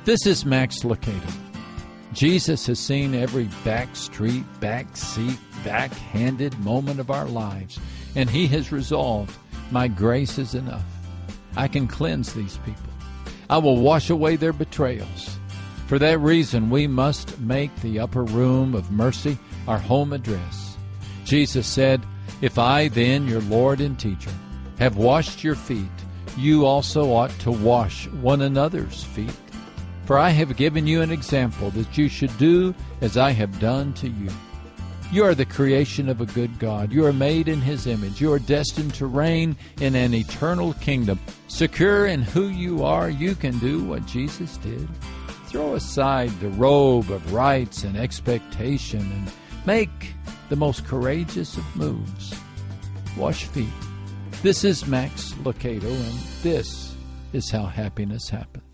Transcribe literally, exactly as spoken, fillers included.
This is Max Lucado. Jesus has seen every back street, back seat, backhanded moment of our lives, and He has resolved, my grace is enough. I can cleanse these people. I will wash away their betrayals. For that reason, we must make the upper room of mercy our home address. Jesus said, "If I then, your Lord and teacher, have washed your feet, you also ought to wash one another's feet. For I have given you an example that you should do as I have done to you." You are the creation of a good God. You are made in His image. You are destined to reign in an eternal kingdom. Secure in who you are, you can do what Jesus did. Throw aside the robe of rights and expectation and make the most courageous of moves. Wash feet. This is Max Lucado, and this is how happiness happens.